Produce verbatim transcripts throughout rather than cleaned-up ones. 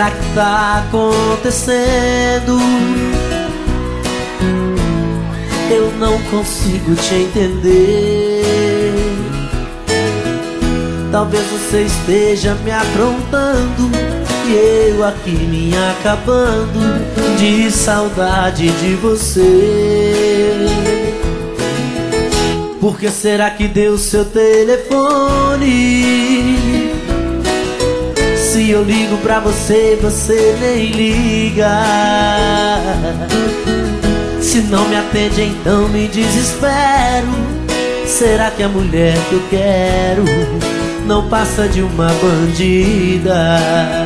será que tá acontecendo? Eu não consigo te entender. Talvez você esteja me aprontando e eu aqui me acabando de saudade de você. Por que será que deu seu telefone? Se eu ligo pra você, você nem liga. Se não me atende, então me desespero. Será que a mulher que eu quero não passa de uma bandida?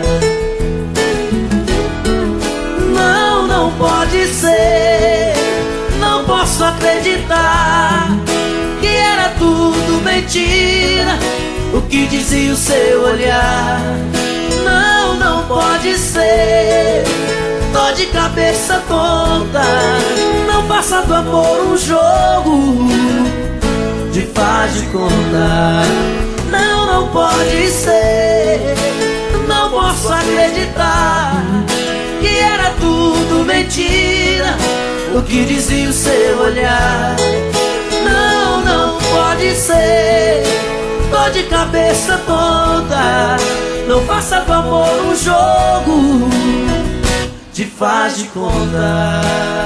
Não, não pode ser. Não posso acreditar que era tudo mentira o que dizia o seu olhar. Não, não pode ser. Tô de cabeça tonta. Não faça do amor um jogo de faz de conta. Não, não pode ser. Não posso acreditar que era tudo mentira o que dizia o seu olhar. Não, não pode ser. Tô de cabeça tonta. Não faça do amor um jogo de faz de conta.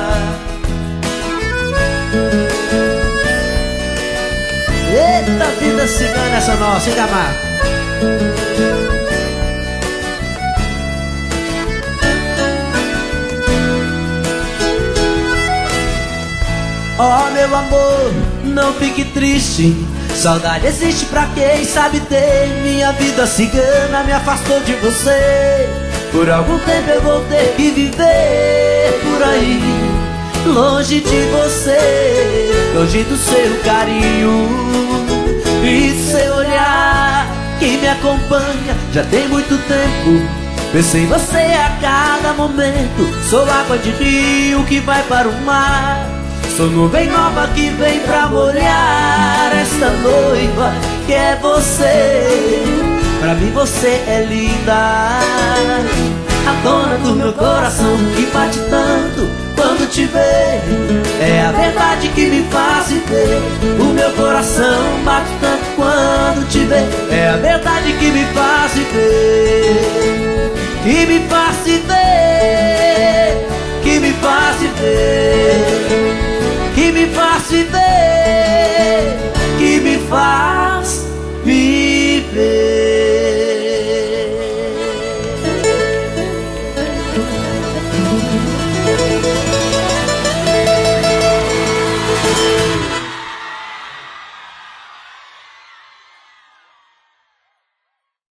Eita vida cigana essa nossa, hein, Camargo? Oh, meu amor, não fique triste. Saudade existe pra quem sabe ter. Minha vida cigana me afastou de você. Por algum tempo eu vou ter que viver por aí, longe de você, longe do seu carinho e seu olhar que me acompanha já tem muito tempo. Penso em você a cada momento. Sou água de rio que vai para o mar. Sou nuvem nova que vem pra molhar esta noiva que é você. Pra mim você é linda, a dona do meu coração que bate tanto quando te vê. É a verdade que me faz viver. O meu coração bate tanto quando te vê. É a verdade que me faz viver.